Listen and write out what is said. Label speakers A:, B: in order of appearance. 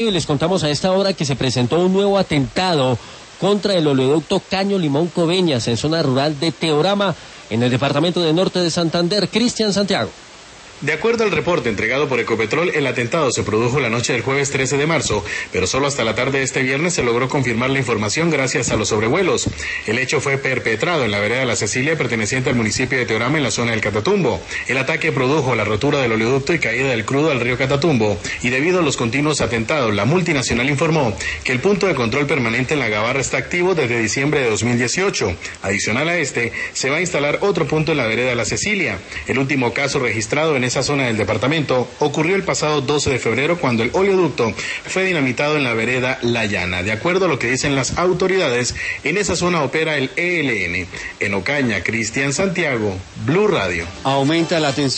A: Y les contamos a esta hora que se presentó un nuevo atentado contra el oleoducto Caño Limón Coveñas en zona rural de Teorama, en el departamento de Norte de Santander. Cristian Santiago.
B: De acuerdo al reporte entregado por Ecopetrol, el atentado se produjo la noche del jueves 13 de marzo, pero solo hasta la tarde de este viernes se logró confirmar la información gracias a los sobrevuelos. El hecho fue perpetrado en la vereda La Cecilia, perteneciente al municipio de Teorama, en la zona del Catatumbo. El ataque produjo la rotura del oleoducto y caída del crudo al río Catatumbo, y debido a los continuos atentados, la multinacional informó que el punto de control permanente en la Gabarra está activo desde diciembre de 2018. Adicional a este, se va a instalar otro punto en la vereda La Cecilia. El último caso registrado en esa zona del departamento ocurrió el pasado 12 de febrero cuando el oleoducto fue dinamitado en la vereda La Llana. De acuerdo a lo que dicen las autoridades, en esa zona opera el ELN. En Ocaña, Cristian Santiago, Blue Radio.
C: Aumenta la tensión.